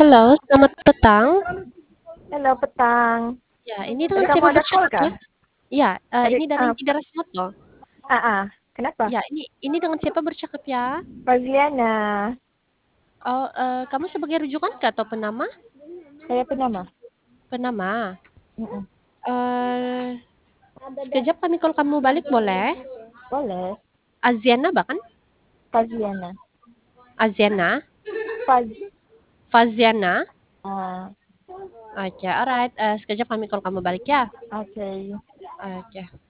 Halo, selamat petang. Halo, petang. Ya, ini Tadi dengan kamu siapa ada call bercakap kah? ya? Ya, Tadi, ini dari Tidara Soto. kenapa? Ya, ini dengan siapa bercakap ya? Fazliana, Oh, kamu sebagai rujukan kah atau penama? saya penama. Penama. Mm-mm. Eh, sekejap kami call kamu balik boleh? Boleh, Aziana bahkan? Fazliana. Aziana? Faz, Faziana? ah, Oke, alright. Sekejap kami call kamu balik ya. oke. Oke.